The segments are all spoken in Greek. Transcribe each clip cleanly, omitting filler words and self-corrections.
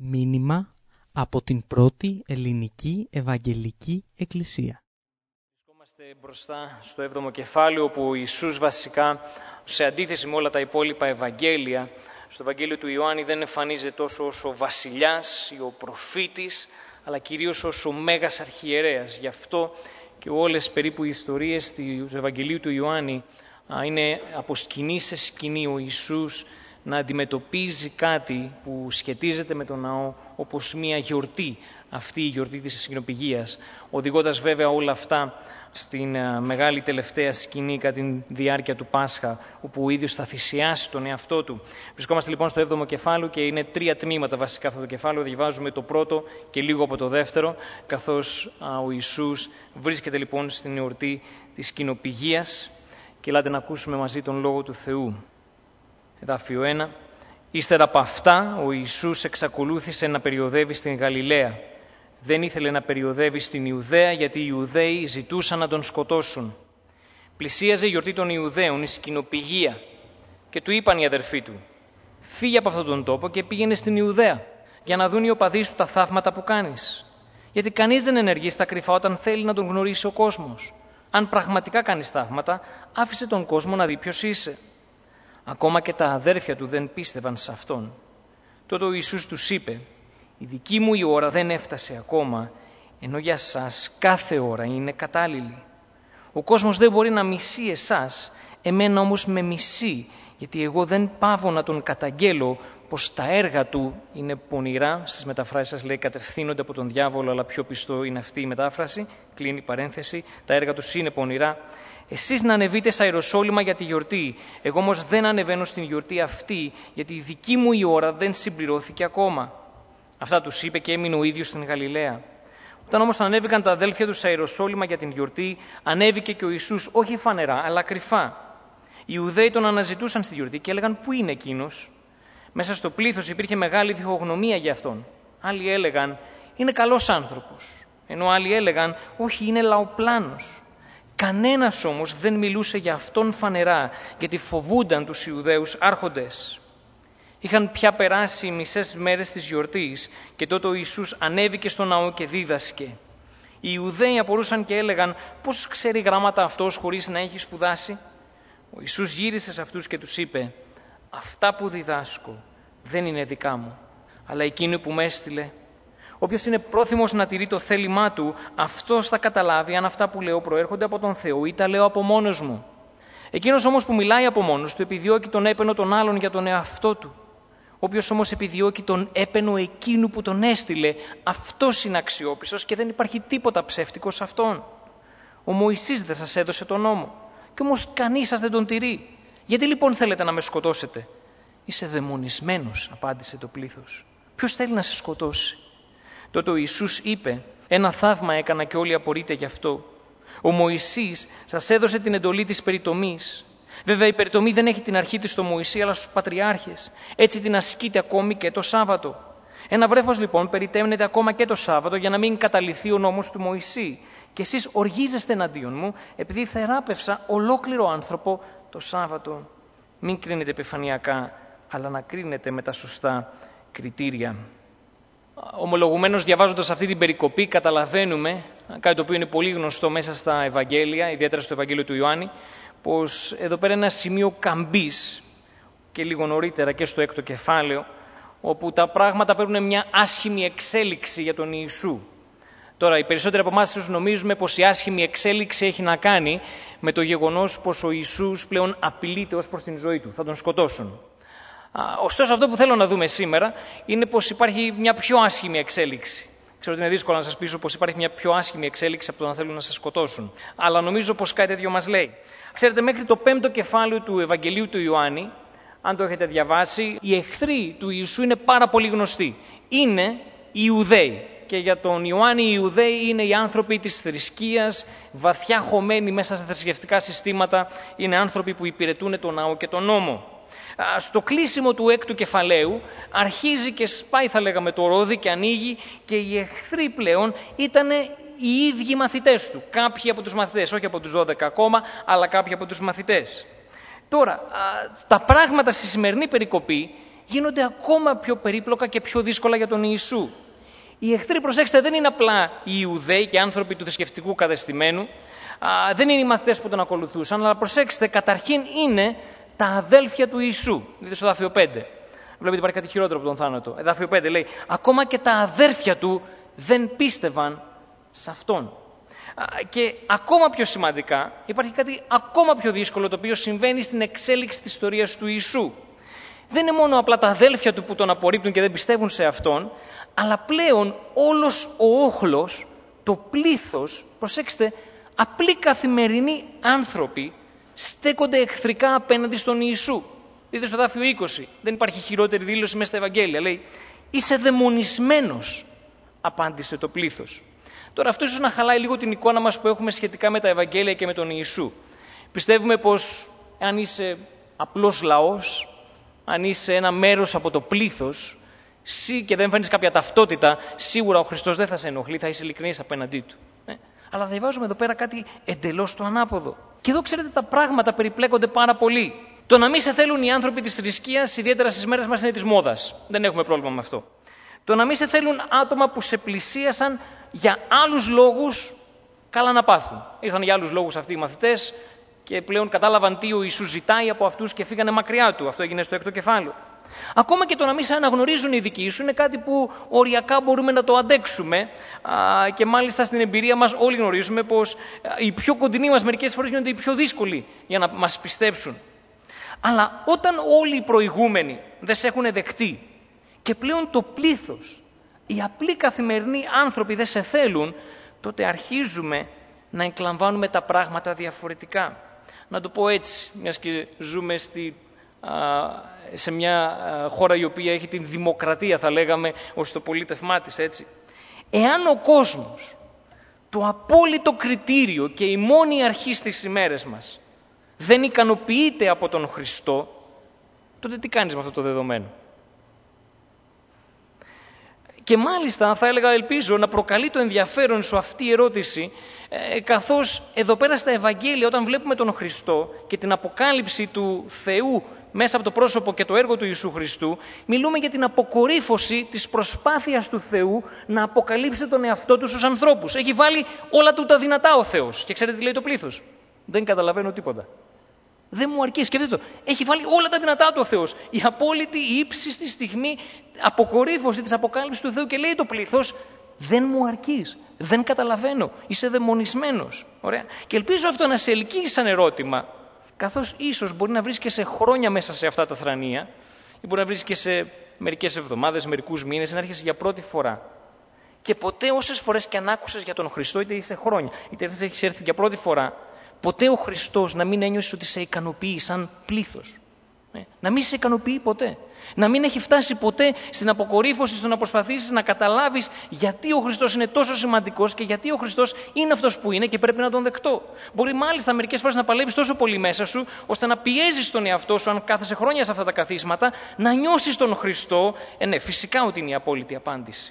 Μήνυμα από την πρώτη ελληνική Ευαγγελική Εκκλησία. Βρισκόμαστε μπροστά στο 7ο κεφάλαιο, όπου ο Ιησούς βασικά, σε αντίθεση με όλα τα υπόλοιπα Ευαγγέλια, στο Ευαγγέλιο του Ιωάννη δεν εμφανίζεται τόσο ως ο βασιλιάς ή ο προφήτης, αλλά κυρίως ως ο Μέγας Αρχιερέας. Γι' αυτό και όλες περίπου οι ιστορίες του Ευαγγελίου του Ιωάννη είναι από σκηνή σε σκηνή ο Ιησούς να αντιμετωπίζει κάτι που σχετίζεται με τον ναό όπως μια γιορτή, αυτή η γιορτή της Σκηνοπηγίας, οδηγώντας βέβαια όλα αυτά στην μεγάλη τελευταία σκηνή κατά τη διάρκεια του Πάσχα, όπου ο ίδιος θα θυσιάσει τον εαυτό του. Βρισκόμαστε λοιπόν στο 7ο κεφάλαιο και είναι 3 τμήματα βασικά αυτό το κεφάλαιο. Διαβάζουμε το πρώτο και λίγο από το δεύτερο, καθώς ο Ιησούς βρίσκεται λοιπόν στην εορτή της Σκηνοπηγίας, και ελάτε να ακούσουμε μαζί τον Λόγο του Θεού. Εδάφιο 1. Ύστερα από αυτά, ο Ιησούς εξακολούθησε να περιοδεύει στην Γαλιλαία. Δεν ήθελε να περιοδεύει στην Ιουδαία, γιατί οι Ιουδαίοι ζητούσαν να τον σκοτώσουν. Πλησίαζε η γιορτή των Ιουδαίων, η Σκηνοπηγία, και του είπαν οι αδερφοί του: «Φύγε από αυτόν τον τόπο και πήγαινε στην Ιουδαία, για να δουν οι οπαδοί σου τα θαύματα που κάνεις. Γιατί κανείς δεν ενεργεί στα κρυφά όταν θέλει να τον γνωρίσει ο κόσμος. Αν πραγματικά κάνεις θαύματα, άφησε τον κόσμο να δει ποιος είσαι». Ακόμα και τα αδέρφια του δεν πίστευαν σε αυτόν. Τότε ο Ιησούς τους είπε: «Η δική μου η ώρα δεν έφτασε ακόμα, ενώ για σας κάθε ώρα είναι κατάλληλη. Ο κόσμος δεν μπορεί να μισεί εσάς, εμένα όμως με μισεί, γιατί εγώ δεν παύω να τον καταγγέλω πως τα έργα του είναι πονηρά». Στις μεταφράσεις σας λέει κατευθύνονται από τον διάβολο, αλλά πιο πιστό είναι αυτή η μετάφραση. Κλείνει η παρένθεση. Τα έργα τους είναι πονηρά. Εσείς να ανεβείτε στα Ιεροσόλυμα για τη γιορτή. Εγώ όμως δεν ανεβαίνω στην γιορτή αυτή, γιατί η δική μου η ώρα δεν συμπληρώθηκε ακόμα. Αυτά τους είπε και έμεινε ο ίδιος στην Γαλιλαία. Όταν όμως ανέβηκαν τα αδέλφια του στα Ιεροσόλυμα για την γιορτή, ανέβηκε και ο Ιησούς, όχι φανερά, αλλά κρυφά. Οι Ιουδαίοι τον αναζητούσαν στη γιορτή και έλεγαν: «Πού είναι εκείνος?» Μέσα στο πλήθος υπήρχε μεγάλη διχογνωμία για αυτόν. Άλλοι έλεγαν: «Είναι καλός άνθρωπος», ενώ άλλοι έλεγαν: «Όχι, είναι λαοπλάνος». Κανένας όμως δεν μιλούσε για αυτόν φανερά, γιατί φοβούνταν τους Ιουδαίους άρχοντες. Είχαν πια περάσει οι μισές μέρες της γιορτής και τότε ο Ιησούς ανέβηκε στο ναό και δίδασκε. Οι Ιουδαίοι απορούσαν και έλεγαν: «Πώς ξέρει γράμματα αυτός χωρίς να έχει σπουδάσει?» Ο Ιησούς γύρισε σε αυτούς και τους είπε: «Αυτά που διδάσκω δεν είναι δικά μου, αλλά εκείνου που με έστειλε. Όποιος είναι πρόθυμος να τηρεί το θέλημά του, αυτός θα καταλάβει αν αυτά που λέω προέρχονται από τον Θεό ή τα λέω από μόνος μου. Εκείνος όμως που μιλάει από μόνος του επιδιώκει τον έπαινο των άλλων για τον εαυτό του. Όποιος όμως επιδιώκει τον έπαινο εκείνου που τον έστειλε, αυτός είναι αξιόπιστος και δεν υπάρχει τίποτα ψεύτικο σε αυτόν. Ο Μωυσής δεν σας έδωσε τον νόμο, κι όμως κανείς σας δεν τον τηρεί. Γιατί λοιπόν θέλετε να με σκοτώσετε?» «Είσαι δαιμονισμένος», απάντησε το πλήθος. «Ποιος θέλει να σε σκοτώσει?» Τότε ο Ιησούς είπε: «Ένα θαύμα έκανα και όλοι απορείτε γι' αυτό. Ο Μωυσής σας έδωσε την εντολή της περιτομής. Βέβαια η περιτομή δεν έχει την αρχή της στο Μωυσή, αλλά στους πατριάρχες. Έτσι την ασκείται ακόμη και το Σάββατο. Ένα βρέφος λοιπόν περιτέμνεται ακόμα και το Σάββατο, για να μην καταληθεί ο νόμος του Μωυσή. Και εσείς οργίζεστε εναντίον μου, επειδή θεράπευσα ολόκληρο άνθρωπο το Σάββατο. Μην κρίνετε επιφανειακά, αλλά να κρίνετε με τα σωστά κριτήρια». Ομολογουμένως, διαβάζοντας αυτή την περικοπή, καταλαβαίνουμε κάτι το οποίο είναι πολύ γνωστό μέσα στα Ευαγγέλια, ιδιαίτερα στο Ευαγγέλιο του Ιωάννη, πως εδώ πέρα είναι ένα σημείο καμπής, και λίγο νωρίτερα και στο 6ο κεφάλαιο, όπου τα πράγματα παίρνουν μια άσχημη εξέλιξη για τον Ιησού. Τώρα, οι περισσότεροι από εμάς ίσως νομίζουμε πως η άσχημη εξέλιξη έχει να κάνει με το γεγονός πως ο Ιησούς πλέον απειλείται ως προς την ζωή του, θα τον σκοτώσουν. Ωστόσο, αυτό που θέλω να δούμε σήμερα είναι πως υπάρχει μια πιο άσχημη εξέλιξη. Ξέρω ότι είναι δύσκολο να σας πείσω πως υπάρχει μια πιο άσχημη εξέλιξη από το να θέλουν να σας σκοτώσουν. Αλλά νομίζω πως κάτι τέτοιο μας λέει. Ξέρετε, μέχρι το 5ο κεφάλαιο του Ευαγγελίου του Ιωάννη, αν το έχετε διαβάσει, οι εχθροί του Ιησού είναι πάρα πολύ γνωστοί. Είναι οι Ιουδαίοι. Και για τον Ιωάννη οι Ιουδαίοι είναι οι άνθρωποι της θρησκείας, βαθιά χωμένοι μέσα στα θρησκευτικά συστήματα. Είναι άνθρωποι που υπηρετούν τον ναό και τον νόμο. Στο κλείσιμο του 6ου κεφαλαίου αρχίζει και σπάει, θα λέγαμε, το ρόδι και ανοίγει, και οι εχθροί πλέον ήταν οι ίδιοι μαθητές του. Κάποιοι από τους μαθητές, όχι από τους 12 ακόμα, αλλά κάποιοι από τους μαθητές. Τώρα, τα πράγματα στη σημερινή περικοπή γίνονται ακόμα πιο περίπλοκα και πιο δύσκολα για τον Ιησού. Οι εχθροί, προσέξτε, δεν είναι απλά οι Ιουδαίοι και άνθρωποι του θρησκευτικού κατεστημένου, δεν είναι οι μαθητές που τον ακολουθούσαν, αλλά προσέξτε, καταρχήν είναι τα αδέλφια του Ιησού. Δείτε στο εδάφιο 5. Βλέπετε υπάρχει κάτι χειρότερο από τον θάνατο. Εδάφιο 5 λέει, ακόμα και τα αδέρφια του δεν πίστευαν σε αυτόν. Και ακόμα πιο σημαντικά, υπάρχει κάτι ακόμα πιο δύσκολο, το οποίο συμβαίνει στην εξέλιξη της ιστορίας του Ιησού. Δεν είναι μόνο απλά τα αδέλφια του που τον απορρίπτουν και δεν πιστεύουν σε αυτόν, αλλά πλέον όλος ο όχλος, το πλήθος, προσέξτε, απλοί καθημερινοί άνθρωποι στέκονται εχθρικά απέναντι στον Ιησού. Δείτε στο εδάφιο 20, δεν υπάρχει χειρότερη δήλωση μέσα στα Ευαγγέλια. Λέει, είσαι δαιμονισμένος, απάντησε το πλήθος. Τώρα αυτό ίσως να χαλάει λίγο την εικόνα μας που έχουμε σχετικά με τα Ευαγγέλια και με τον Ιησού. Πιστεύουμε πως αν είσαι απλός λαός, αν είσαι ένα μέρος από το πλήθος και δεν φέρνεις κάποια ταυτότητα, σίγουρα ο Χριστός δεν θα σε ενοχλεί, θα είσαι ειλικρινής απέναντί του. Αλλά διαβάζουμε εδώ πέρα κάτι εντελώς το ανάποδο. Και εδώ ξέρετε τα πράγματα περιπλέκονται πάρα πολύ. Το να μην σε θέλουν οι άνθρωποι της θρησκείας, ιδιαίτερα στις μέρες μας, είναι της μόδας. Δεν έχουμε πρόβλημα με αυτό. Το να μην σε θέλουν άτομα που σε πλησίασαν για άλλους λόγους, καλά να πάθουν. Ήρθαν για άλλους λόγους αυτοί οι μαθητές και πλέον κατάλαβαν τι ο Ιησούς ζητάει από αυτούς και φύγανε μακριά του. Αυτό έγινε στο 6ο κεφάλαιο. Ακόμα και το να μην σε αναγνωρίζουν οι δικοί σου είναι κάτι που οριακά μπορούμε να το αντέξουμε και μάλιστα στην εμπειρία μας όλοι γνωρίζουμε πως οι πιο κοντινοί μας μερικές φορές γίνονται οι πιο δύσκολοι για να μας πιστέψουν. Αλλά όταν όλοι οι προηγούμενοι δεν σε έχουν δεχτεί και πλέον το πλήθος, οι απλοί καθημερινοί άνθρωποι δεν σε θέλουν, τότε αρχίζουμε να εκλαμβάνουμε τα πράγματα διαφορετικά. Να το πω έτσι, μιας και ζούμε σε μια χώρα η οποία έχει την δημοκρατία, θα λέγαμε, ως το πολίτευμά της, έτσι. Εάν ο κόσμος, το απόλυτο κριτήριο και η μόνη αρχή στις ημέρες μας δεν ικανοποιείται από τον Χριστό, τότε τι κάνεις με αυτό το δεδομένο? Και μάλιστα θα έλεγα, ελπίζω, να προκαλεί το ενδιαφέρον σου αυτή η ερώτηση, καθώς εδώ πέρα στα Ευαγγέλια όταν βλέπουμε τον Χριστό και την αποκάλυψη του Θεού μέσα από το πρόσωπο και το έργο του Ιησού Χριστού, μιλούμε για την αποκορύφωση της προσπάθειας του Θεού να αποκαλύψει τον εαυτό του στους ανθρώπους. Έχει βάλει όλα του τα δυνατά ο Θεός. Και ξέρετε τι λέει το πλήθος? Δεν καταλαβαίνω τίποτα. Δεν μου αρκεί, σκεφτείτε το. Έχει βάλει όλα τα δυνατά του ο Θεός. Η απόλυτη, η ύψιστη στιγμή αποκορύφωση της αποκάλυψης του Θεού και λέει το πλήθος, δεν μου αρκείς, δεν καταλαβαίνω, είσαι δαιμονισμένος. Ωραία. Και ελπίζω αυτό να σε ελκύσει σαν ερώτημα, καθώς ίσως μπορεί να βρίσκεσαι χρόνια μέσα σε αυτά τα θρανία ή μπορεί να βρίσκεσαι μερικές εβδομάδες, μερικούς μήνες, να έρχεσαι για πρώτη φορά. Και ποτέ όσες φορές και αν άκουσες για τον Χριστό, είτε είσαι χρόνια, είτε έχεις έρθει για πρώτη φορά, ποτέ ο Χριστός να μην ένιωσε ότι σε ικανοποιεί σαν πλήθος. Να μην σε ικανοποιεί ποτέ. Να μην έχει φτάσει ποτέ στην αποκορύφωση, στο να προσπαθήσεις να καταλάβεις γιατί ο Χριστός είναι τόσο σημαντικός και γιατί ο Χριστός είναι αυτός που είναι και πρέπει να τον δεκτώ. Μπορεί μάλιστα μερικές φορές να παλεύεις τόσο πολύ μέσα σου, ώστε να πιέζεις τον εαυτό σου, αν κάθεσαι χρόνια σε αυτά τα καθίσματα, να νιώσεις τον Χριστό. Ναι, φυσικά ότι είναι η απόλυτη απάντηση.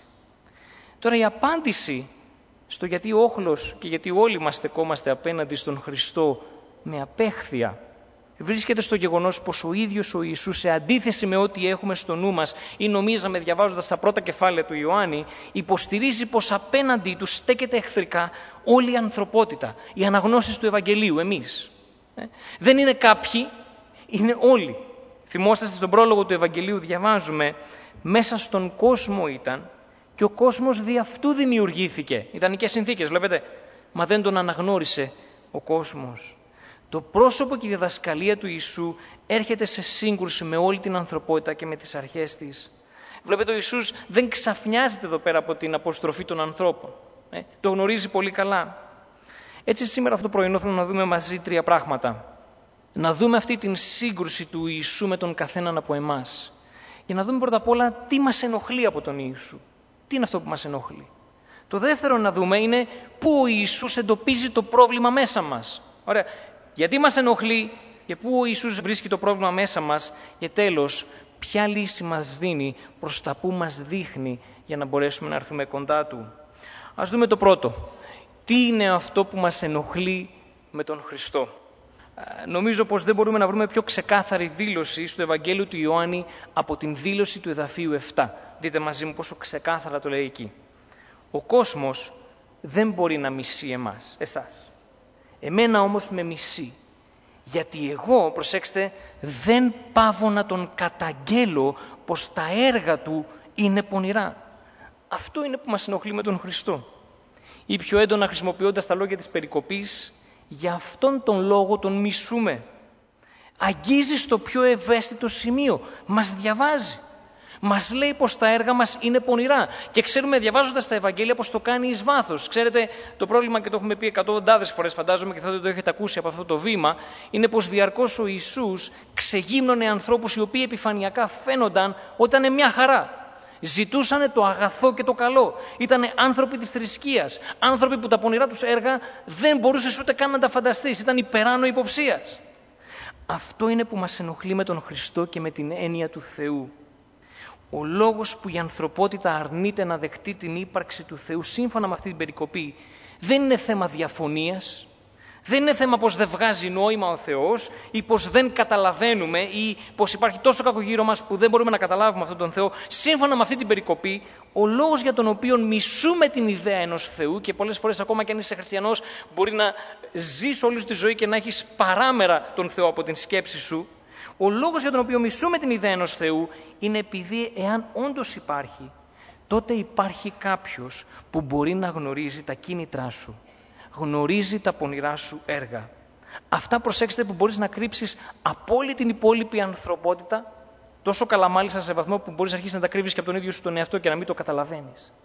Τώρα η απάντηση στο γιατί ο όχλος και γιατί όλοι μας στεκόμαστε απέναντι στον Χριστό με απέχθεια βρίσκεται στο γεγονός πως ο ίδιος ο Ιησούς, σε αντίθεση με ό,τι έχουμε στο νου μας ή νομίζαμε διαβάζοντας τα πρώτα κεφάλαια του Ιωάννη, υποστηρίζει πως απέναντι του στέκεται εχθρικά όλη η ανθρωπότητα, οι αναγνώσεις του Ευαγγελίου, εμείς. Δεν είναι κάποιοι, είναι όλοι. Θυμόστε στον πρόλογο του Ευαγγελίου διαβάζουμε, μέσα στον κόσμο ήταν και ο κόσμος δι' αυτού δημιουργήθηκε. Ιδανικές συνθήκες, βλέπετε. Μα δεν τον αναγνώρισε ο κόσμος. Το πρόσωπο και η διδασκαλία του Ιησού έρχεται σε σύγκρουση με όλη την ανθρωπότητα και με τις αρχές της. Βλέπετε, ο Ιησούς δεν ξαφνιάζεται εδώ πέρα από την αποστροφή των ανθρώπων. Το γνωρίζει πολύ καλά. Έτσι σήμερα αυτό το πρωινό θέλω να δούμε μαζί τρία πράγματα. Να δούμε αυτή την σύγκρουση του Ιησού με τον καθέναν από εμάς. Για να δούμε πρώτα απ' όλα τι μας ενοχλεί από τον Ιησού. Τι είναι αυτό που μας ενοχλεί. Το δεύτερο να δούμε είναι πού ο Ιησούς εντοπίζει το πρόβλημα μέσα μας. Ωραία. Γιατί μας ενοχλεί και πού ο Ιησούς βρίσκει το πρόβλημα μέσα μας. Και τέλος, ποια λύση μας δίνει, προς τα πού μας δείχνει για να μπορέσουμε να έρθουμε κοντά Του. Ας δούμε το πρώτο. Τι είναι αυτό που μας ενοχλεί με τον Χριστό. Νομίζω πως δεν μπορούμε να βρούμε πιο ξεκάθαρη δήλωση στο Ευαγγέλιο του Ιωάννη από την δήλωση του εδαφίου 7. Δείτε μαζί μου πόσο ξεκάθαρα το λέει εκεί. Ο κόσμος δεν μπορεί να μισεί εσάς. Εμένα όμως με μισεί. Γιατί εγώ, προσέξτε, δεν παύω να τον καταγγέλω πως τα έργα του είναι πονηρά. Αυτό είναι που μας ενοχλεί με τον Χριστό. Ή πιο έντονα χρησιμοποιώντας τα λόγια της περικοπής, για αυτόν τον λόγο τον μισούμε. Αγγίζει στο πιο ευαίσθητο σημείο. Μας διαβάζει. Μας λέει πως τα έργα μας είναι πονηρά. Και ξέρουμε διαβάζοντας τα Ευαγγέλια πως το κάνει εις βάθος. Ξέρετε, το πρόβλημα, και το έχουμε πει εκατοντάδες φορές φαντάζομαι και θα το έχετε ακούσει από αυτό το βήμα, είναι πως διαρκώς ο Ιησούς ξεγύμνωνε ανθρώπους οι οποίοι επιφανειακά φαίνονταν ότι ήταν μια χαρά. Ζητούσαν το αγαθό και το καλό. Ήταν άνθρωποι της θρησκείας. Άνθρωποι που τα πονηρά τους έργα δεν μπορούσες ούτε καν να τα φανταστείς. Ήταν υπεράνω υποψίας. Αυτό είναι που μας ενοχλεί με τον Χριστό και με την έννοια του Θεού. Ο λόγος που η ανθρωπότητα αρνείται να δεχτεί την ύπαρξη του Θεού σύμφωνα με αυτή την περικοπή δεν είναι θέμα διαφωνίας, δεν είναι θέμα πως δεν βγάζει νόημα ο Θεός ή πως δεν καταλαβαίνουμε ή πως υπάρχει τόσο κακό γύρω μας που δεν μπορούμε να καταλάβουμε αυτόν τον Θεό. Σύμφωνα με αυτή την περικοπή, ο λόγος για τον οποίο μισούμε την ιδέα ενός Θεού, και πολλές φορές ακόμα και αν είσαι χριστιανός μπορεί να ζεις όλη τη ζωή και να έχεις παράμερα τον Θεό από την σκέψη σου, ο λόγος για τον οποίο μισούμε την ιδέα ενός Θεού είναι επειδή εάν όντως υπάρχει, τότε υπάρχει κάποιος που μπορεί να γνωρίζει τα κίνητρά σου, γνωρίζει τα πονηρά σου έργα. Αυτά, προσέξτε, που μπορείς να κρύψεις από όλη την υπόλοιπη ανθρωπότητα, τόσο καλά μάλιστα σε βαθμό που μπορείς να αρχίσεις να τα κρύβεις και από τον ίδιο σου τον εαυτό και να μην το καταλαβαίνεις.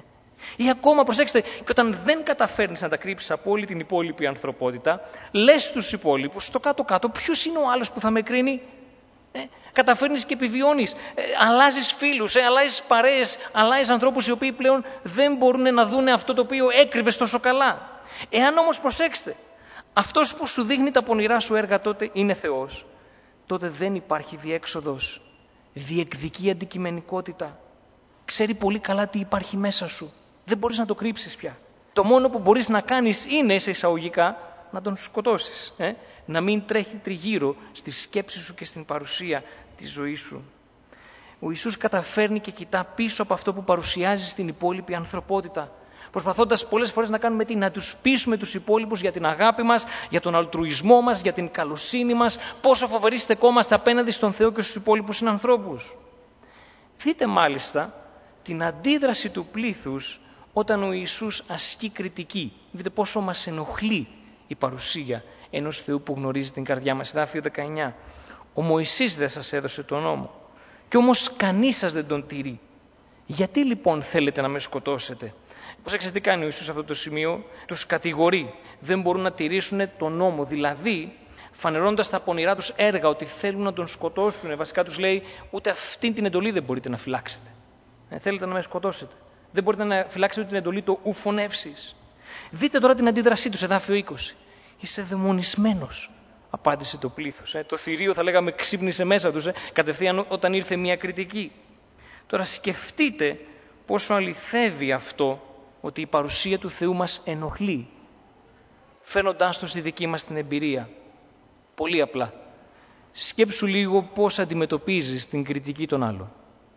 Ή ακόμα, προσέξτε, και όταν δεν καταφέρνεις να τα κρύψεις από όλη την υπόλοιπη ανθρωπότητα, λες στους υπόλοιπους, στο κάτω-κάτω, ποιος είναι ο άλλος που θα με κρίνει. Καταφέρνεις και επιβιώνεις. Αλλάζεις φίλους, αλλάζεις παρέες, αλλάζεις ανθρώπους οι οποίοι πλέον δεν μπορούν να δούνε αυτό το οποίο έκρυβες τόσο καλά. Εάν όμως, προσέξτε, αυτός που σου δείχνει τα πονηρά σου έργα τότε είναι Θεός, τότε δεν υπάρχει διέξοδος. Διεκδικεί αντικειμενικότητα. Ξέρει πολύ καλά τι υπάρχει μέσα σου. Δεν μπορείς να το κρύψεις πια. Το μόνο που μπορείς να κάνεις είναι, σε εισαγωγικά, να τον σκοτώσεις. Να μην τρέχει τριγύρω στη σκέψη σου και στην παρουσία της ζωής σου. Ο Ιησούς καταφέρνει και κοιτά πίσω από αυτό που παρουσιάζει στην υπόλοιπη ανθρωπότητα, προσπαθώντας πολλές φορές να κάνουμε τι, να τους πείσουμε τους υπόλοιπους για την αγάπη μας, για τον αλτρουισμό μας, για την καλοσύνη μας, πόσο φοβεροί στεκόμαστε απέναντι στον Θεό και στους υπόλοιπους συνανθρώπους. Δείτε μάλιστα την αντίδραση του πλήθους όταν ο Ιησούς ασκεί κριτική. Δείτε πόσο μας ενοχλεί η παρουσία ενός Θεού που γνωρίζει την καρδιά μας. Εδάφιο 19. Ο Μωυσής δεν σας έδωσε τον νόμο, κι όμως κανείς σας δεν τον τηρεί. Γιατί λοιπόν θέλετε να με σκοτώσετε? Προσέξτε τι κάνει ο Ιησούς σε αυτό το σημείο. Τους κατηγορεί. Δεν μπορούν να τηρήσουν τον νόμο. Δηλαδή, φανερώνοντας τα πονηρά τους έργα ότι θέλουν να τον σκοτώσουν, βασικά τους λέει, ούτε αυτήν την εντολή δεν μπορείτε να φυλάξετε. Θέλετε να με σκοτώσετε. Δεν μπορείτε να φυλάξετε την εντολή του ου φωνεύσεις. Δείτε τώρα την αντίδρασή τους, εδάφιο 20. Είσαι δαιμονισμένος, απάντησε το πλήθος. Το θηρίο, θα λέγαμε, ξύπνησε μέσα τους, κατευθείαν όταν ήρθε μια κριτική. Τώρα σκεφτείτε πόσο αληθεύει αυτό, ότι η παρουσία του Θεού μας ενοχλεί, φαίνοντάς το στη δική μας την εμπειρία. Πολύ απλά. Σκέψου λίγο πώς αντιμετωπίζεις την κριτική των άλλων.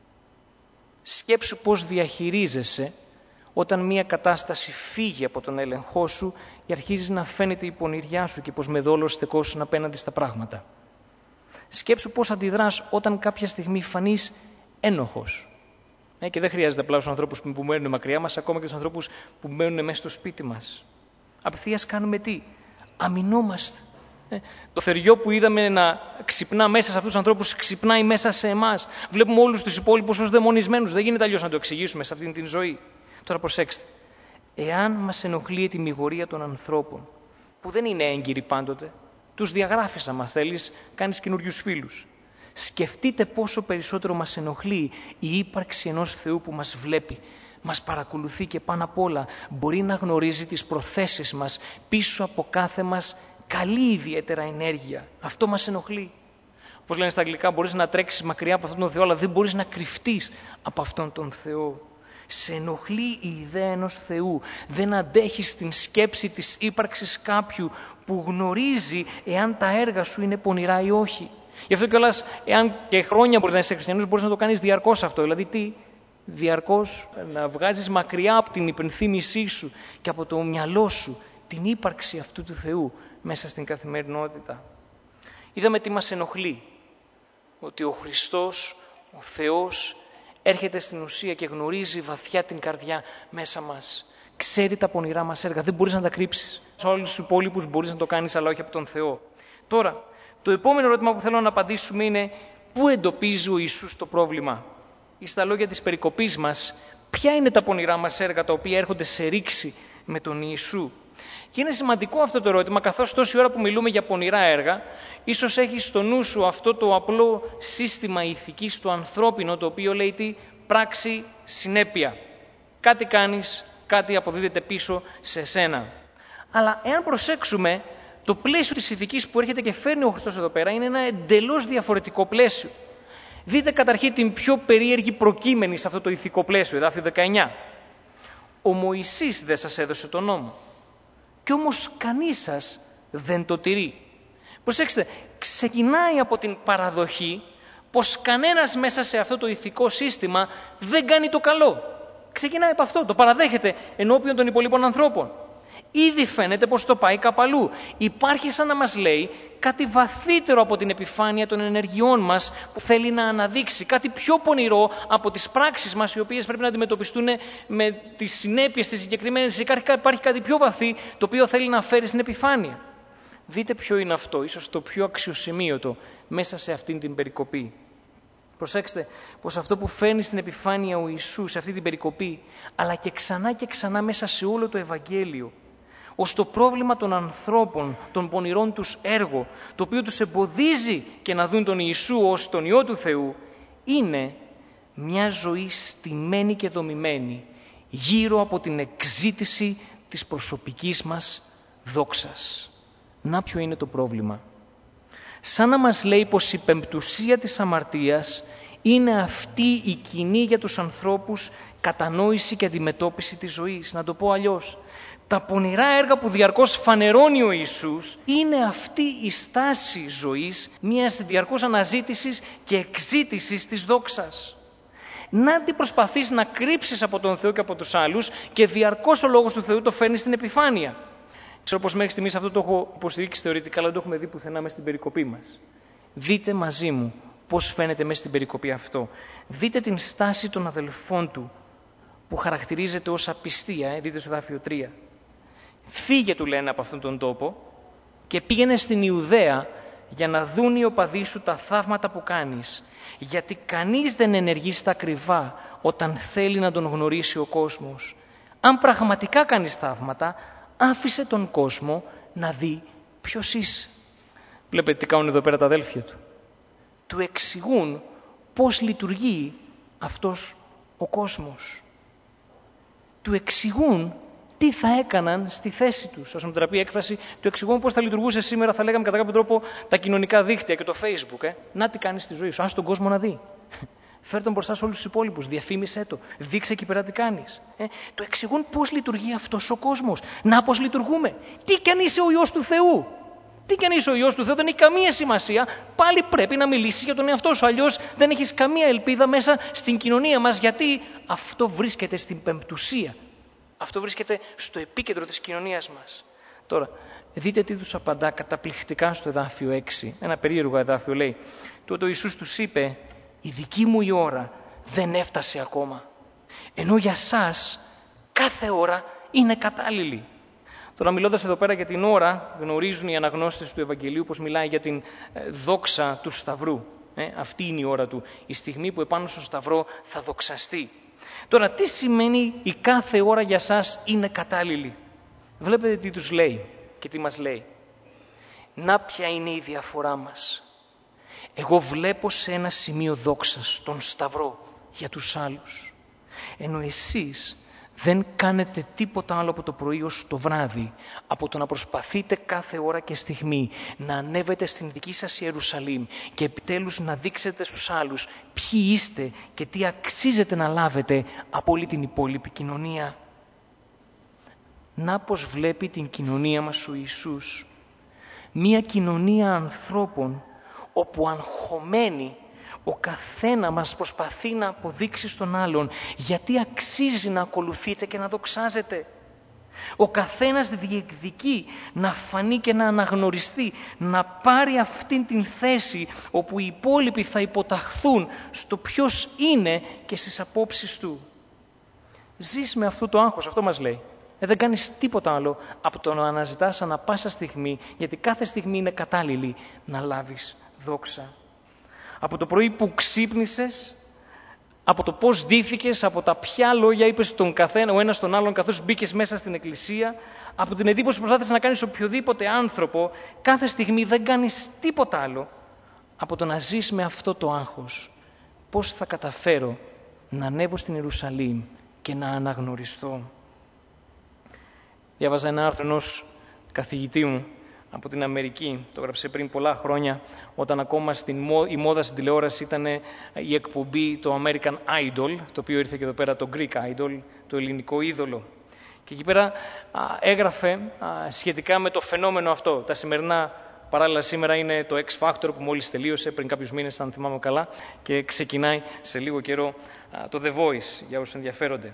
Σκέψου πώς διαχειρίζεσαι όταν μια κατάσταση φύγει από τον έλεγχό σου και αρχίζεις να φαίνεται η πονηριά σου και πως με δόλο στεκόσουν απέναντι στα πράγματα. Σκέψου πώς αντιδράς όταν κάποια στιγμή φανείς ένοχος. Και δεν χρειάζεται απλά στους ανθρώπους που μένουν μακριά μας, ακόμα και στους ανθρώπους που μένουν μέσα στο σπίτι μας. Απευθείας κάνουμε τι? Αμυνόμαστε. Το θεριό που είδαμε να ξυπνά μέσα σε αυτούς τους ανθρώπους, ξυπνάει μέσα σε εμάς. Βλέπουμε όλους τους υπόλοιπους ως δαιμονισμένους. Δεν γίνεται αλλιώς να το εξηγήσουμε σε αυτήν την ζωή. Τώρα προσέξτε. Εάν μας ενοχλεί η τιμιγορία των ανθρώπων, που δεν είναι έγκυροι πάντοτε, τους διαγράφεις άμα θέλεις, κάνεις καινούριους φίλους. Σκεφτείτε πόσο περισσότερο μας ενοχλεί η ύπαρξη ενός Θεού που μας βλέπει, μας παρακολουθεί και πάνω απ' όλα μπορεί να γνωρίζει τις προθέσεις μας πίσω από κάθε μας καλή ιδιαίτερα ενέργεια. Αυτό μας ενοχλεί. Όπως λένε στα αγγλικά, μπορείς να τρέξεις μακριά από αυτόν τον Θεό, αλλά δεν μπορείς να κρυφτείς από αυτόν τον Θεό. Σε ενοχλεί η ιδέα ενός Θεού. Δεν αντέχεις την σκέψη της ύπαρξης κάποιου που γνωρίζει εάν τα έργα σου είναι πονηρά ή όχι. Γι' αυτό κιόλας, εάν και χρόνια μπορεί να είσαι χριστιανός, μπορείς να το κάνεις διαρκώς αυτό. Δηλαδή τι? Διαρκώς να βγάζεις μακριά από την υπενθύμησή σου και από το μυαλό σου την ύπαρξη αυτού του Θεού μέσα στην καθημερινότητα. Είδαμε τι μας ενοχλεί. Ότι ο Χριστός, ο Θεός, έρχεται στην ουσία και γνωρίζει βαθιά την καρδιά μέσα μας. Ξέρει τα πονηρά μας έργα, δεν μπορείς να τα κρύψεις. Σε όλους τους υπόλοιπους μπορείς να το κάνεις, αλλά όχι από τον Θεό. Τώρα, το επόμενο ερώτημα που θέλω να απαντήσουμε είναι πού εντοπίζει ο Ιησούς το πρόβλημα. Ή στα λόγια της περικοπής μας, ποια είναι τα πονηρά μας έργα τα οποία έρχονται σε ρήξη με τον Ιησού. Και είναι σημαντικό αυτό το ερώτημα, καθώς τόση ώρα που μιλούμε για πονηρά έργα, ίσως έχεις στο νου σου αυτό το απλό σύστημα ηθικής του ανθρώπινο, το οποίο λέει τι? Πράξη, συνέπεια. Κάτι κάνεις, κάτι αποδίδεται πίσω σε σένα. Αλλά εάν προσέξουμε, το πλαίσιο της ηθικής που έρχεται και φέρνει ο Χριστός εδώ πέρα είναι ένα εντελώς διαφορετικό πλαίσιο. Δείτε καταρχήν την πιο περίεργη προκείμενη σε αυτό το ηθικό πλαίσιο, εδάφιο 19. Ο Μωυσής δεν σας έδωσε τον νόμο. Κι όμως κανείς σας δεν το τηρεί. Προσέξτε, ξεκινάει από την παραδοχή πως κανένας μέσα σε αυτό το ηθικό σύστημα δεν κάνει το καλό. Ξεκινάει από αυτό, το παραδέχεται ενώπιον των υπολείπων ανθρώπων. Ήδη φαίνεται πως το πάει κάπου αλλού. Υπάρχει σαν να μας λέει κάτι βαθύτερο από την επιφάνεια των ενεργειών μας που θέλει να αναδείξει, κάτι πιο πονηρό από τις πράξεις μας οι οποίες πρέπει να αντιμετωπιστούν με τις συνέπειες της συγκεκριμένης. Υπάρχει κάτι πιο βαθύ το οποίο θέλει να φέρει στην επιφάνεια. Δείτε ποιο είναι αυτό, ίσως το πιο αξιοσημείωτο μέσα σε αυτήν την περικοπή. Προσέξτε πως αυτό που φέρνει στην επιφάνεια ο Ιησούς σε αυτή την περικοπή, αλλά και ξανά μέσα σε όλο το Ευαγγέλιο, ως το πρόβλημα των ανθρώπων, των πονηρών τους έργο, το οποίο τους εμποδίζει και να δουν τον Ιησού ως τον Υιό του Θεού, είναι μια ζωή στημένη και δομημένη γύρω από την εκζήτηση της προσωπικής μας δόξας. Να ποιο είναι το πρόβλημα. Σαν να μας λέει πως η πεμπτουσία της αμαρτίας είναι αυτή η κοινή για τους ανθρώπους κατανόηση και αντιμετώπιση της ζωής. Να το πω αλλιώς. Τα πονηρά έργα που διαρκώς φανερώνει ο Ιησούς είναι αυτή η στάση ζωής μιας διαρκώς αναζήτησης και εκζήτησης της δόξας. Να τι προσπαθείς να κρύψεις από τον Θεό και από τους άλλους και διαρκώς ο Λόγος του Θεού το φέρνει στην επιφάνεια. Ξέρω πως μέχρι στιγμής αυτό το έχω υποστηρίξει θεωρητικά, αλλά δεν το έχουμε δει πουθενά μέσα στην περικοπή μας. Δείτε μαζί μου πώς φαίνεται μέσα στην περικοπή αυτό. Δείτε την στάση των αδελφών του που χαρακτηρίζεται ως απιστία. Δείτε στο εδάφιο 3. Φύγε, του λένε, από αυτόν τον τόπο και πήγαινε στην Ιουδαία για να δουν οι οπαδοί σου τα θαύματα που κάνεις. Γιατί κανείς δεν ενεργεί στα ακριβά όταν θέλει να τον γνωρίσει ο κόσμος. Αν πραγματικά κάνεις θαύματα, άφησε τον κόσμο να δει ποιος είσαι. Βλέπετε τι κάνουν εδώ πέρα τα αδέλφια του. Του εξηγούν πώς λειτουργεί αυτός ο κόσμος. Του εξηγούν τι θα έκαναν στη θέση τους. Ας μου τραπεί η έκφραση, του εξηγούν πώς θα λειτουργούσε σήμερα, θα λέγαμε κατά κάποιο τρόπο, τα κοινωνικά δίκτυα και το Facebook. Να τι κάνεις στη ζωή σου, άσε τον κόσμο να δει. Φέρ' τον μπροστά σε όλους τους υπόλοιπους, διαφήμισέ το, δείξε εκεί πέρα τι κάνεις. Του εξηγούν πώς λειτουργεί αυτός ο κόσμος. Να πώς λειτουργούμε. Τι κι αν είσαι ο Υιός του Θεού. Τι κι αν είσαι ο Υιός του Θεού, δεν έχει καμία σημασία. Πάλι πρέπει να μιλήσεις για τον εαυτό σου. Αλλιώς δεν έχεις καμία ελπίδα μέσα στην κοινωνία μας, γιατί αυτό βρίσκεται στην πεμπτουσία. Αυτό βρίσκεται στο επίκεντρο της κοινωνίας μας. Τώρα, δείτε τι τους απαντά καταπληκτικά στο εδάφιο 6. Ένα περίεργο εδάφιο λέει. Τότε ο Ιησούς τους είπε, η δική μου η ώρα δεν έφτασε ακόμα. Ενώ για σας κάθε ώρα είναι κατάλληλη. Τώρα, μιλώντας εδώ πέρα για την ώρα, γνωρίζουν οι αναγνώστες του Ευαγγελίου πως μιλάει για την δόξα του Σταυρού. Αυτή είναι η ώρα του. Η στιγμή που επάνω στο Σταυρό θα δοξαστεί. Τώρα, τι σημαίνει η κάθε ώρα για σας είναι κατάλληλη. Βλέπετε τι τους λέει και τι μας λέει. Να ποια είναι η διαφορά μας. Εγώ βλέπω σε ένα σημείο δόξας, τον Σταυρό, για τους άλλους. Ενώ εσείς Δεν κάνετε τίποτα άλλο από το πρωί ως το βράδυ, από το να προσπαθείτε κάθε ώρα και στιγμή να ανέβετε στην δική σας Ιερουσαλήμ και επιτέλους να δείξετε στους άλλους ποιοι είστε και τι αξίζετε να λάβετε από όλη την υπόλοιπη κοινωνία. Να πως βλέπει την κοινωνία μας ο Ιησούς. Μία κοινωνία ανθρώπων όπου αγχωμένοι ο καθένα μας προσπαθεί να αποδείξει στον άλλον γιατί αξίζει να ακολουθείτε και να δοξάζετε. Ο καθένας διεκδικεί να φανεί και να αναγνωριστεί, να πάρει αυτήν την θέση όπου οι υπόλοιποι θα υποταχθούν στο ποιος είναι και στις απόψεις του. Ζεις με αυτό το άγχος, αυτό μας λέει. Δεν κάνεις τίποτα άλλο από το να αναζητάς ανά πάσα στιγμή, γιατί κάθε στιγμή είναι κατάλληλη να λάβεις δόξα. Από το πρωί που ξύπνησες, από το πώς ντύθηκες, από τα ποια λόγια είπες στον καθένα, ο ένας τον άλλον, καθώς μπήκες μέσα στην εκκλησία, από την εντύπωση που προσπάθησες να κάνεις οποιοδήποτε άνθρωπο, κάθε στιγμή δεν κάνεις τίποτα άλλο από το να ζεις με αυτό το άγχος. Πώς θα καταφέρω να ανέβω στην Ιερουσαλήμ και να αναγνωριστώ. Διάβαζα ένα άρθρο ενός καθηγητή μου από την Αμερική, το έγραψε πριν πολλά χρόνια, όταν ακόμα η μόδα στην τηλεόραση ήταν η εκπομπή το American Idol, το οποίο ήρθε και εδώ πέρα το Greek Idol, το ελληνικό είδωλο. Και εκεί πέρα έγραφε σχετικά με το φαινόμενο αυτό. Τα σημερινά, παράλληλα σήμερα είναι το X Factor που μόλις τελείωσε πριν κάποιους μήνες, αν θυμάμαι καλά, και ξεκινάει σε λίγο καιρό το The Voice, για όσους ενδιαφέρονται.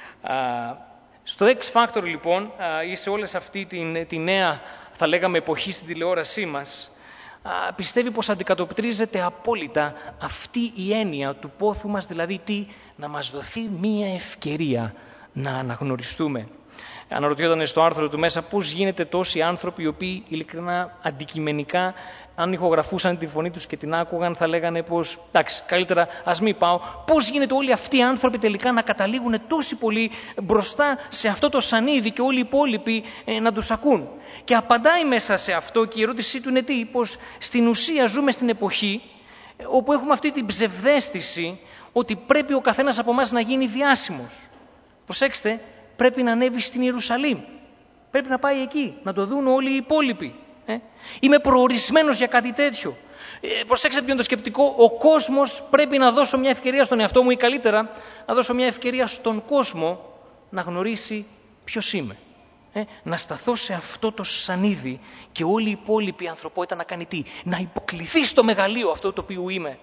Στο X Factor λοιπόν ή σε όλες αυτή τη νέα, θα λέγαμε, εποχή στην τηλεόρασή μας, πιστεύει πως αντικατοπτρίζεται απόλυτα αυτή η έννοια του πόθου μας, δηλαδή να μας δοθεί μία ευκαιρία να αναγνωριστούμε. Αναρωτιόταν στο άρθρο του μέσα πώς γίνεται τόσοι άνθρωποι οι οποίοι ειλικρινά αντικειμενικά, αν ηχογραφούσαν τη φωνή τους και την άκουγαν, θα λέγανε πως εντάξει, καλύτερα ας μην πάω. Πώς γίνεται όλοι αυτοί οι άνθρωποι τελικά να καταλήγουν τόσοι πολλοί μπροστά σε αυτό το σανίδι και όλοι οι υπόλοιποι να τους ακούν. Και απαντάει μέσα σε αυτό και η ερώτησή του είναι πως στην ουσία ζούμε στην εποχή όπου έχουμε αυτή την ψευδαίσθηση ότι πρέπει ο καθένας από εμάς να γίνει διάσημος. Προσέξτε, πρέπει να ανέβει στην Ιερουσαλήμ. Πρέπει να πάει εκεί, να το δουν όλοι οι υπόλοιποι. Είμαι προορισμένος για κάτι τέτοιο. Προσέξτε ποιο είναι το σκεπτικό. Ο κόσμος πρέπει να δώσω μια ευκαιρία στον εαυτό μου ή καλύτερα να δώσω μια ευκαιρία στον κόσμο να γνωρίσει ποιος είμαι. Να σταθώ σε αυτό το σανίδι και όλη η υπόλοιπη ανθρωπότητα να κάνει τι? Να υποκληθεί στο μεγαλείο αυτό το οποίο είμαι.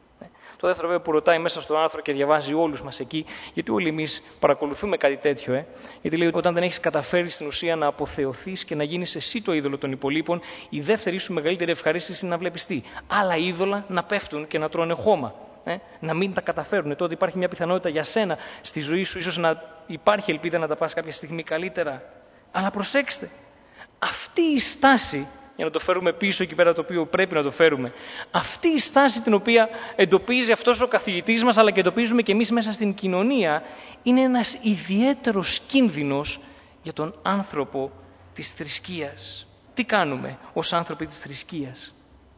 Το δεύτερο βέβαια που ρωτάει μέσα στο άρθρο και διαβάζει όλους μας εκεί, γιατί όλοι εμείς παρακολουθούμε κάτι τέτοιο, γιατί λέει ότι όταν δεν έχεις καταφέρει στην ουσία να αποθεωθείς και να γίνεις εσύ το είδωλο των υπολείπων, η δεύτερη σου μεγαλύτερη ευχαρίστηση είναι να βλέπεις τι? Άλλα είδωλα να πέφτουν και να τρώνε χώμα. Να μην τα καταφέρουν. Τότε υπάρχει μια πιθανότητα για σένα στη ζωή σου, ίσως να υπάρχει ελπίδα να τα πας κάποια στιγμή καλύτερα. Αλλά προσέξτε, αυτή η στάση, για να το φέρουμε πίσω εκεί πέρα το οποίο πρέπει να το φέρουμε, αυτή η στάση την οποία εντοπίζει αυτός ο καθηγητής μας, αλλά και εντοπίζουμε και εμείς μέσα στην κοινωνία, είναι ένας ιδιαίτερος κίνδυνος για τον άνθρωπο της θρησκείας. Τι κάνουμε ως άνθρωποι της θρησκείας?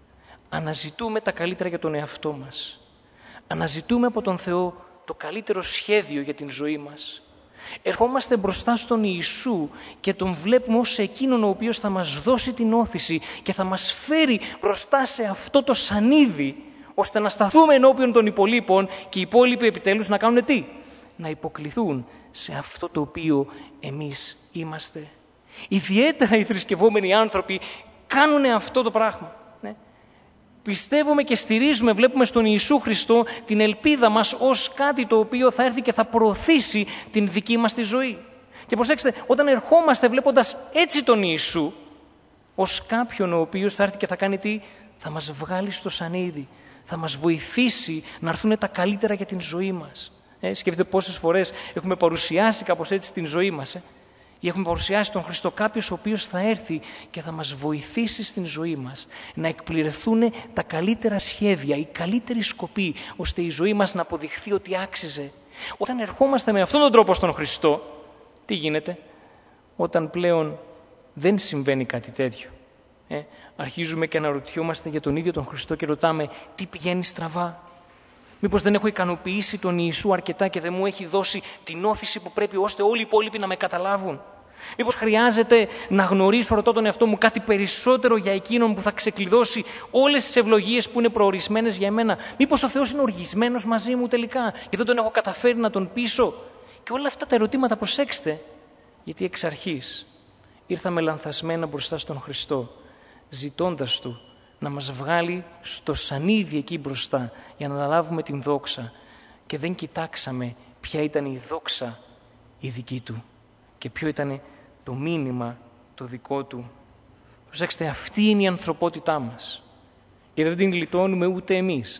Αναζητούμε τα καλύτερα για τον εαυτό μας. Αναζητούμε από τον Θεό το καλύτερο σχέδιο για την ζωή μας. Ερχόμαστε μπροστά στον Ιησού και τον βλέπουμε ως εκείνον ο οποίος θα μας δώσει την όθηση και θα μας φέρει μπροστά σε αυτό το σανίδι, ώστε να σταθούμε ενώπιον των υπολείπων και οι υπόλοιποι επιτέλους να κάνουν τι? Να υποκληθούν σε αυτό το οποίο εμείς είμαστε. Ιδιαίτερα οι θρησκευόμενοι άνθρωποι κάνουν αυτό το πράγμα. Πιστεύουμε και στηρίζουμε, βλέπουμε στον Ιησού Χριστό την ελπίδα μας ως κάτι το οποίο θα έρθει και θα προωθήσει την δική μας τη ζωή. Και προσέξτε, όταν ερχόμαστε βλέποντας έτσι τον Ιησού, ως κάποιον ο οποίος θα έρθει και θα κάνει τι? Θα μας βγάλει στο σανίδι, θα μας βοηθήσει να έρθουν τα καλύτερα για την ζωή μας. Σκεφτείτε πόσες φορές έχουμε παρουσιάσει κάπως έτσι την ζωή μας. Ή έχουμε παρουσιάσει τον Χριστό, κάποιος ο οποίος θα έρθει και θα μας βοηθήσει στην ζωή μας να εκπληρωθούν τα καλύτερα σχέδια, οι καλύτεροι σκοποί, ώστε η ζωή μας να αποδειχθεί ότι άξιζε. Όταν ερχόμαστε με αυτόν τον τρόπο στον Χριστό, τι γίνεται? Όταν πλέον δεν συμβαίνει κάτι τέτοιο, αρχίζουμε και αναρωτιόμαστε για τον ίδιο τον Χριστό και ρωτάμε τι πηγαίνει στραβά. Μήπως δεν έχω ικανοποιήσει τον Ιησού αρκετά και δεν μου έχει δώσει την όθηση που πρέπει ώστε όλοι οι υπόλοιποι να με καταλάβουν? Μήπως χρειάζεται να γνωρίσω, ρωτώ τον εαυτό μου, κάτι περισσότερο για εκείνον που θα ξεκλειδώσει όλες τις ευλογίες που είναι προορισμένες για εμένα? Μήπως ο Θεός είναι οργισμένος μαζί μου τελικά και δεν τον έχω καταφέρει να τον πείσω? Και όλα αυτά τα ερωτήματα, προσέξτε, γιατί εξ αρχής ήρθαμε λανθασμένα μπροστά στον Χριστό, ζητώντας Του να μας βγάλει στο σανίδι εκεί μπροστά για να αναλάβουμε την δόξα, και δεν κοιτάξαμε ποια ήταν η δόξα η δική Του και ποιο ήταν το μήνυμα το δικό Του. Προσέξτε, αυτή είναι η ανθρωπότητά μας και δεν την γλιτώνουμε ούτε εμείς.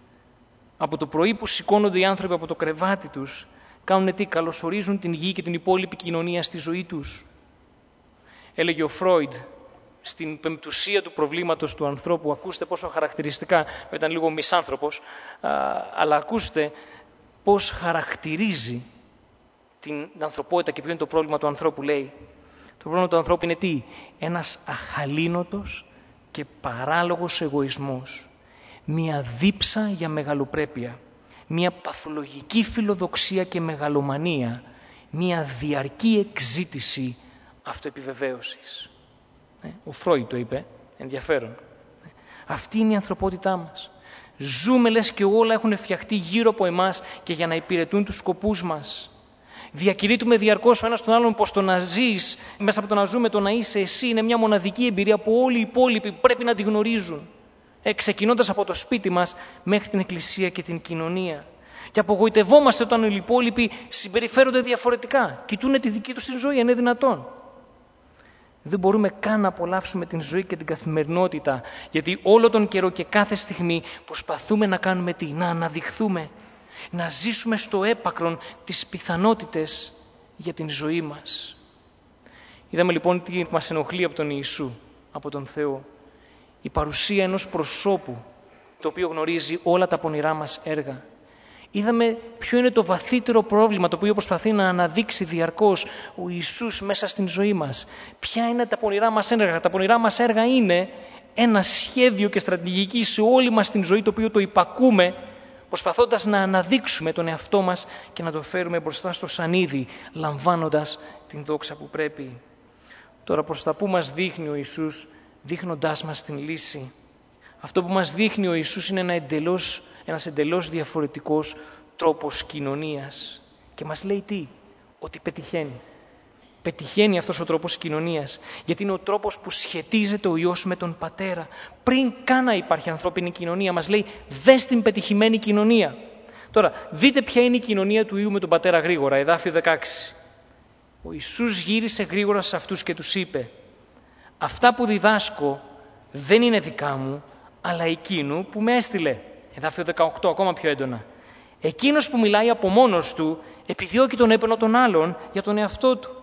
Από το πρωί που σηκώνονται οι άνθρωποι από το κρεβάτι τους, κάνουν τι? Καλωσορίζουν την γη και την υπόλοιπη κοινωνία στη ζωή τους. Έλεγε ο Φρόιντ στην πεμπτουσία του προβλήματος του ανθρώπου, ακούστε πόσο χαρακτηριστικά, ήταν λίγο μισάνθρωπος, αλλά ακούστε πώς χαρακτηρίζει την ανθρωπότητα και ποιο είναι το πρόβλημα του ανθρώπου. Λέει, το πρόβλημα του ανθρώπου είναι τι? Ένας αχαλήνοτος και παράλογος εγωισμός, μία δίψα για μεγαλοπρέπεια, μία παθολογική φιλοδοξία και μεγαλομανία, μία διαρκή εξζήτηση αυτοεπιβεβαίωσης. Ο Φρόιντ το είπε, ενδιαφέρον. Αυτή είναι η ανθρωπότητά μας. Ζούμε λες και όλα έχουν φτιαχτεί γύρω από εμάς και για να υπηρετούν τους σκοπούς μας. Διακηρύττουμε διαρκώς ο ένας τον άλλον πως το να ζεις, μέσα από το να ζούμε, το να είσαι εσύ, είναι μια μοναδική εμπειρία που όλοι οι υπόλοιποι πρέπει να τη γνωρίζουν. Ξεκινώντας από το σπίτι μας μέχρι την εκκλησία και την κοινωνία. Και απογοητευόμαστε όταν οι υπόλοιποι συμπεριφέρονται διαφορετικά. Κοιτούνε τη δική τους την ζωή, είναι δυνατόν? Δεν μπορούμε καν να απολαύσουμε την ζωή και την καθημερινότητα, γιατί όλο τον καιρό και κάθε στιγμή προσπαθούμε να κάνουμε τι? Να αναδειχθούμε, να ζήσουμε στο έπακρον τις πιθανότητες για την ζωή μας. Είδαμε λοιπόν τι μας ενοχλεί από τον Ιησού, από τον Θεό. Η παρουσία ενός προσώπου, το οποίο γνωρίζει όλα τα πονηρά μας έργα. Είδαμε ποιο είναι το βαθύτερο πρόβλημα, το οποίο προσπαθεί να αναδείξει διαρκώς ο Ιησούς μέσα στην ζωή μας. Ποια είναι τα πονηρά μας έργα? Τα πονηρά μας έργα είναι ένα σχέδιο και στρατηγική σε όλη μας την ζωή, το οποίο το υπακούμε, προσπαθώντας να αναδείξουμε τον εαυτό μας και να το φέρουμε μπροστά στο σανίδι, λαμβάνοντας την δόξα που πρέπει. Τώρα, προς τα πού μας δείχνει ο Ιησούς, δείχνοντάς μας την λύση? Αυτό που μας δείχνει ο Ιησούς είναι ένας εντελώς διαφορετικός τρόπος κοινωνίας. Και μας λέει τι? Ότι πετυχαίνει. Πετυχαίνει αυτός ο τρόπος κοινωνίας, γιατί είναι ο τρόπος που σχετίζεται ο Υιός με τον Πατέρα. Πριν καν να υπάρχει ανθρώπινη κοινωνία, μας λέει, δες την πετυχημένη κοινωνία. Τώρα, δείτε ποια είναι η κοινωνία του Υιού με τον Πατέρα γρήγορα, εδάφιο 16. Ο Ιησούς γύρισε γρήγορα σε αυτούς και τους είπε, αυτά που διδάσκω δεν είναι δικά μου, αλλά εκείνου που με έστειλε. Εδάφιο 18, ακόμα πιο έντονα. Εκείνος που μιλάει από μόνος του επιδιώκει τον έπαινο των άλλων για τον εαυτό του.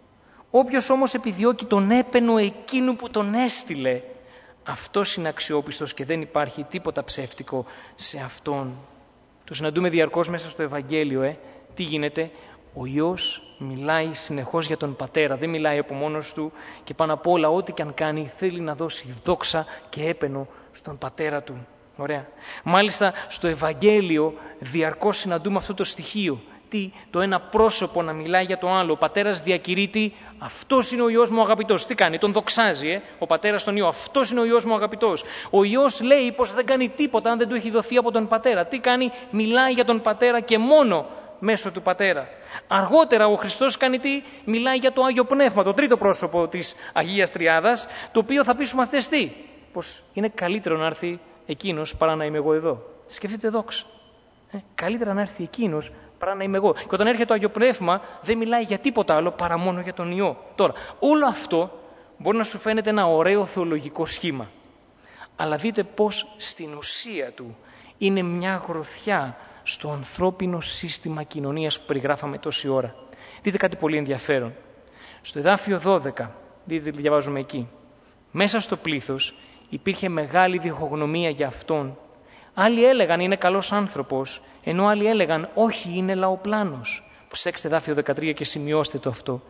Όποιος όμως επιδιώκει τον έπαινο εκείνου που τον έστειλε, αυτός είναι αξιόπιστος και δεν υπάρχει τίποτα ψεύτικο σε αυτόν. Το συναντούμε διαρκώς μέσα στο Ευαγγέλιο. Τι γίνεται? Ο Υιός μιλάει συνεχώς για τον Πατέρα, δεν μιλάει από μόνος του και πάνω απ' όλα ό,τι και αν κάνει θέλει να δώσει δόξα και έπαινο στον Πατέρα του. Ωραία. Μάλιστα στο Ευαγγέλιο διαρκώς συναντούμε αυτό το στοιχείο. Τι? Το ένα πρόσωπο να μιλάει για το άλλο. Ο Πατέρας διακηρύττει, αυτός είναι ο Υιός μου ο αγαπητός. Τι κάνει? Τον δοξάζει ο Πατέρας τον Υιό. Αυτός είναι ο Υιός μου ο αγαπητός. Ο Υιός λέει πως δεν κάνει τίποτα αν δεν του έχει δοθεί από τον Πατέρα. Τι κάνει? Μιλάει για τον Πατέρα και μόνο μέσω του Πατέρα. Αργότερα ο Χριστός κάνει τι? Μιλάει για το Άγιο Πνεύμα, το τρίτο πρόσωπο της Αγίας Τριάδας, το οποίο θα πει στους μαθητές τι? Πως είναι καλύτερο να έρθει εκείνος παρά να είμαι εγώ εδώ. Σκεφτείτε δόξα. Καλύτερα να έρθει εκείνος παρά να είμαι εγώ. Και όταν έρχεται το Άγιο Πνεύμα δεν μιλάει για τίποτα άλλο παρά μόνο για τον Υιό. Τώρα, όλο αυτό μπορεί να σου φαίνεται ένα ωραίο θεολογικό σχήμα. Αλλά δείτε πως στην ουσία του είναι μια γροθιά στο ανθρώπινο σύστημα κοινωνίας που περιγράφαμε τόση ώρα. Δείτε κάτι πολύ ενδιαφέρον. Στο εδάφιο 12, δείτε τι διαβάζουμε εκεί. Μέσα στο πλήθος υπήρχε μεγάλη διχογνωμία για αυτόν. Άλλοι έλεγαν είναι καλός άνθρωπος, ενώ άλλοι έλεγαν όχι, είναι λαοπλάνος. Προσέξτε εδάφιο 13 και σημειώστε το αυτό.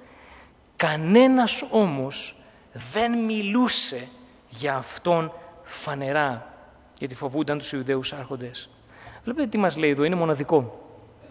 Κανένας όμως δεν μιλούσε για αυτόν φανερά, γιατί φοβούνταν τους Ιουδαίους άρχοντες. Βλέπετε τι μας λέει εδώ, είναι μοναδικό.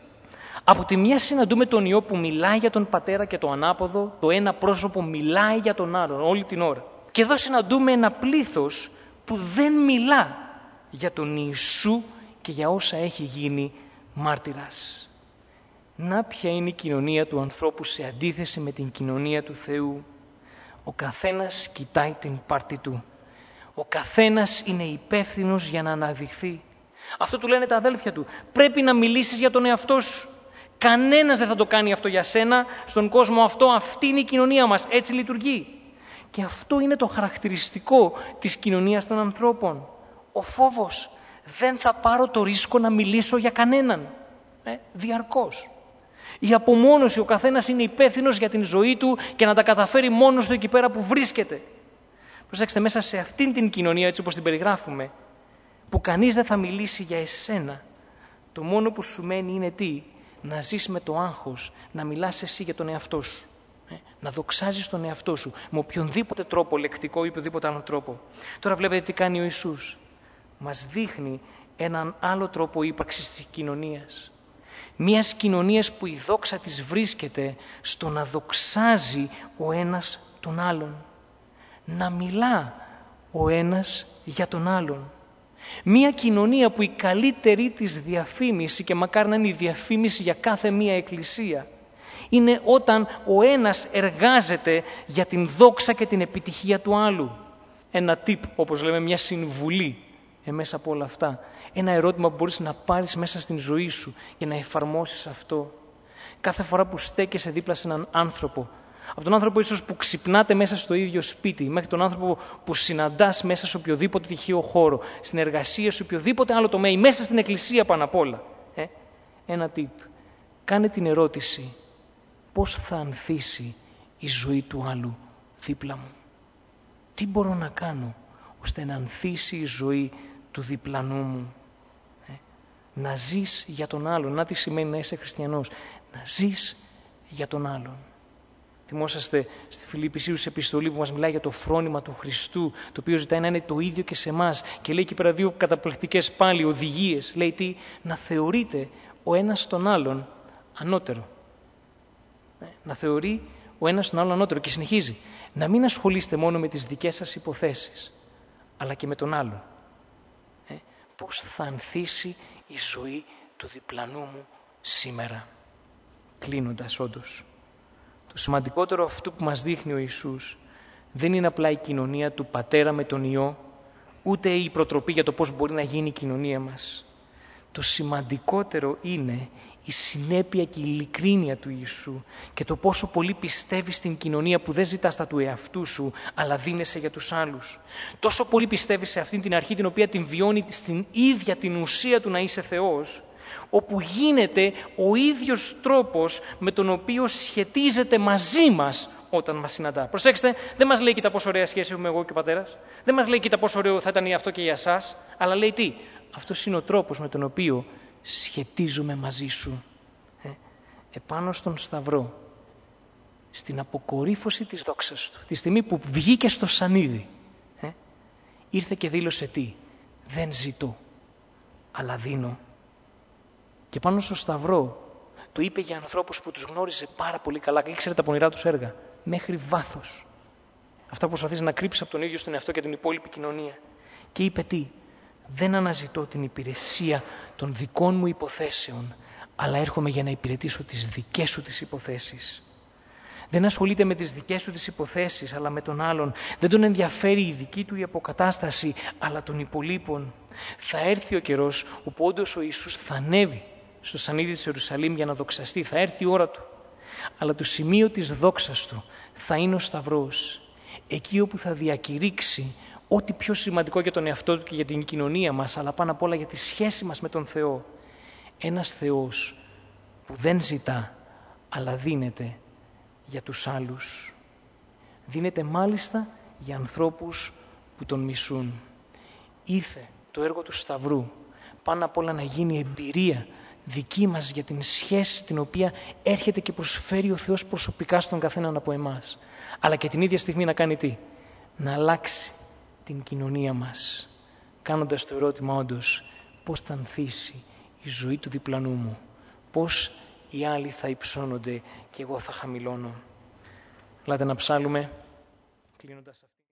Από τη μια συναντούμε τον Υιό που μιλάει για τον Πατέρα και το ανάποδο, το ένα πρόσωπο μιλάει για τον άλλον όλη την ώρα. Και εδώ συναντούμε ένα πλήθος που δεν μιλά για τον Ιησού και για όσα έχει γίνει μάρτυρας. Να ποια είναι η κοινωνία του ανθρώπου σε αντίθεση με την κοινωνία του Θεού. Ο καθένας κοιτάει την πάρτη του. Ο καθένας είναι υπεύθυνος για να αναδειχθεί. Αυτό του λένε τα αδέλφια του. Πρέπει να μιλήσεις για τον εαυτό σου. Κανένας δεν θα το κάνει αυτό για σένα. Στον κόσμο αυτό, αυτή είναι η κοινωνία μας. Έτσι λειτουργεί. Και αυτό είναι το χαρακτηριστικό της κοινωνίας των ανθρώπων. Ο φόβος. Δεν θα πάρω το ρίσκο να μιλήσω για κανέναν. Διαρκώς. Η απομόνωση. Ο καθένας είναι υπεύθυνος για την ζωή του και να τα καταφέρει μόνος του εκεί πέρα που βρίσκεται. Προσέξτε, μέσα σε αυτήν την κοινωνία, έτσι όπως την περιγράφουμε, που κανείς δεν θα μιλήσει για εσένα, το μόνο που σου μένει είναι τι? Να ζεις με το άγχος, να μιλάς εσύ για τον εαυτό σου. Να δοξάζεις τον εαυτό σου με οποιονδήποτε τρόπο, λεκτικό ή οποιοδήποτε άλλο τρόπο. Τώρα βλέπετε τι κάνει ο Ιησούς. Μας δείχνει έναν άλλο τρόπο ύπαρξης της κοινωνίας. Μιας κοινωνίας που η δόξα της βρίσκεται στο να δοξάζει ο ένας τον άλλον. Να μιλά ο ένας για τον άλλον. Μια κοινωνία που η καλύτερη της διαφήμιση, και μακάρι να είναι η διαφήμιση για κάθε μία εκκλησία, είναι όταν ο ένας εργάζεται για την δόξα και την επιτυχία του άλλου. Ένα tip, όπως λέμε, μια συμβουλή μέσα από όλα αυτά. Ένα ερώτημα που μπορείς να πάρεις μέσα στην ζωή σου για να εφαρμόσεις αυτό. Κάθε φορά που στέκεσαι δίπλα σε έναν άνθρωπο, από τον άνθρωπο ίσως που ξυπνάτε μέσα στο ίδιο σπίτι, μέχρι τον άνθρωπο που συναντάς μέσα σε οποιοδήποτε τυχαίο χώρο, στην εργασία, σε οποιοδήποτε άλλο τομέα ή μέσα στην εκκλησία πάνω απ' όλα. Ένα tip. Κάνε την ερώτηση, πώς θα ανθίσει η ζωή του άλλου δίπλα μου? Τι μπορώ να κάνω ώστε να ανθίσει η ζωή του διπλανού μου? Να ζεις για τον άλλον. Να τι σημαίνει να είσαι χριστιανός? Να ζεις για τον άλλον. Θυμόσαστε στη Φιλιππισίους επιστολή που μας μιλάει για το φρόνημα του Χριστού, το οποίο ζητάει να είναι το ίδιο και σε εμάς. Και λέει εκεί πέρα δύο καταπληκτικές πάλι οδηγίες. Λέει τι? Να θεωρείτε ο ένας τον άλλον ανώτερο. Να θεωρεί ο ένας τον άλλον ανώτερο. Και συνεχίζει. Να μην ασχολείστε μόνο με τις δικές σας υποθέσεις, αλλά και με τον άλλον. Πώς θα ανθίσει η ζωή του διπλανού μου σήμερα? Κλείνοντας όντως. Το σημαντικότερο αυτό που μας δείχνει ο Ιησούς δεν είναι απλά η κοινωνία του Πατέρα με τον Υιό, ούτε η προτροπή για το πώς μπορεί να γίνει η κοινωνία μας. Το σημαντικότερο είναι η συνέπεια και η ειλικρίνεια του Ιησού και το πόσο πολύ πιστεύεις στην κοινωνία που δεν ζητάς τα του εαυτού σου, αλλά δίνεσαι για τους άλλους. Τόσο πολύ πιστεύεις σε αυτήν την αρχή την οποία την βιώνει στην ίδια την ουσία του να είσαι Θεός, όπου γίνεται ο ίδιος τρόπος με τον οποίο σχετίζεται μαζί μας όταν μας συναντά. Προσέξτε, δεν μας λέει κοίτα πόσο ωραία σχέση έχουμε εγώ και ο πατέρας, δεν μας λέει κοίτα πόσο ωραίο θα ήταν αυτό και για εσάς, αλλά λέει τι? Αυτός είναι ο τρόπος με τον οποίο σχετίζομαι μαζί σου. Επάνω στον Σταυρό, στην αποκορύφωση της δόξας του, τη στιγμή που βγήκε στο σανίδι, ήρθε και δήλωσε τι? Δεν ζητώ, αλλά δίνω. Και πάνω στο Σταυρό το είπε για ανθρώπους που τους γνώριζε πάρα πολύ καλά και ήξερε τα πονηρά τους έργα, μέχρι βάθος. Αυτά που προσπαθείς να κρύψεις από τον ίδιο στον εαυτό και την υπόλοιπη κοινωνία. Και είπε τι? Δεν αναζητώ την υπηρεσία των δικών μου υποθέσεων, αλλά έρχομαι για να υπηρετήσω τις δικές σου τις υποθέσεις. Δεν ασχολείται με τις δικές σου τις υποθέσεις, αλλά με τον άλλον. Δεν τον ενδιαφέρει η δική του η αποκατάσταση, αλλά των υπολείπων. Θα έρθει ο καιρός όπου όντως ο Ιησούς θα ανέβει στο σανίδι της Ιερουσαλήμ για να δοξαστεί. Θα έρθει η ώρα του. Αλλά το σημείο της δόξας του θα είναι ο Σταυρός. Εκεί όπου θα διακηρύξει ό,τι πιο σημαντικό για τον εαυτό του και για την κοινωνία μας, αλλά πάνω απ' όλα για τη σχέση μας με τον Θεό. Ένας Θεός που δεν ζητά, αλλά δίνεται για τους άλλους. Δίνεται μάλιστα για ανθρώπους που τον μισούν. Ήθε το έργο του Σταυρού πάνω απ' όλα να γίνει εμπειρία δική μας για την σχέση την οποία έρχεται και προσφέρει ο Θεός προσωπικά στον καθέναν από εμάς. Αλλά και την ίδια στιγμή να κάνει τι? Να αλλάξει την κοινωνία μας, κάνοντας το ερώτημα όντως πώς θα ανθίσει η ζωή του διπλανού μου. Πώς οι άλλοι θα υψώνονται και εγώ θα χαμηλώνω. Ελάτε να ψάλουμε, κλείνοντας